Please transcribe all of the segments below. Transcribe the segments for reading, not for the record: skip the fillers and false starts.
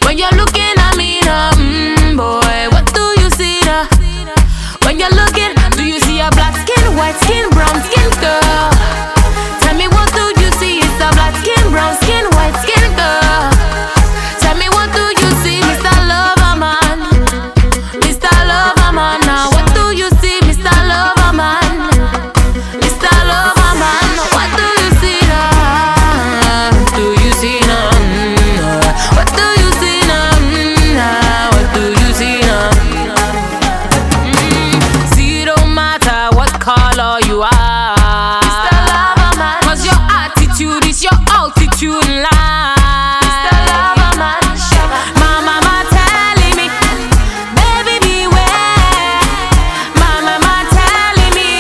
When you're looking at me now, boy, what do you see now? When you're looking, do you see a black skin, white skin, brown skin girl? Tell me what do you see? It's a black skin, brown skin, white skin girl. Tell me what do you see, Mr. Lover Man? Mr. Lover Man, now what do you see, Mr. Lover Man? Mr. Lover Man, what do you see now? Do you see now? What do you see now? What do you see now? See, it don't matter what color you are, Mr. Lover Man, 'cause your attitude is your altitude in life. Mr. Lover Man, my mama telling me, baby beware. My mama telling me,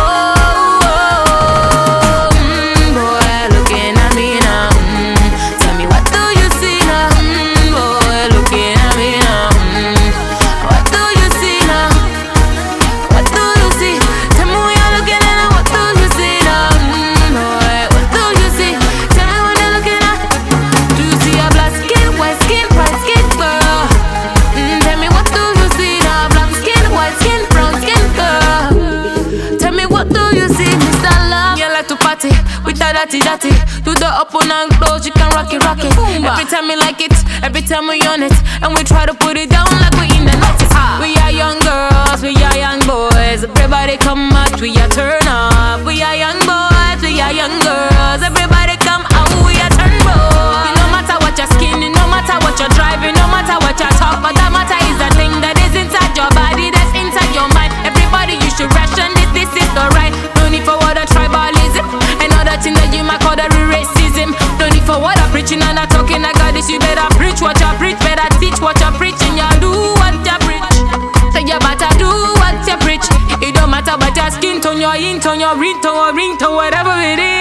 boy, looking at me now. Tell me what do you see now? Boy, looking at me now. What do you see now? What do you see? Tell me when you're looking at it, what do you see now? Boy, what do you see? Tell me when you're looking at. Do you see a black skin, white skin, bright skin girl? Tell me what do you see now? Black skin, white skin, brown skin girl. Tell me what do you see, Mr. Love? You like to party with that dirty. Do the up and close, you can rock it. Every time we like it, every time we on it, and we try to put it down like we in the 90s. We are young girls, we are young boys. Everybody come out, we are turn up. We are young boys, we are young girls. Everybody come out, we are turn boys. No matter what your skin, no matter what you're driving, no matter what you talk, but that matter is the thing that is inside your body, that's inside your mind. Everybody, you should ration this is the right. No need for what a tribalism, and all that thing that you might call the racism. No need for what I'm preaching and I'm talking. I got this, you better preach what you preach, better teach what you preach, and you do what you preach. So you better do what you preach. It don't matter about your skin tone, your in tone, your ringtone, or ringtone, whatever it is.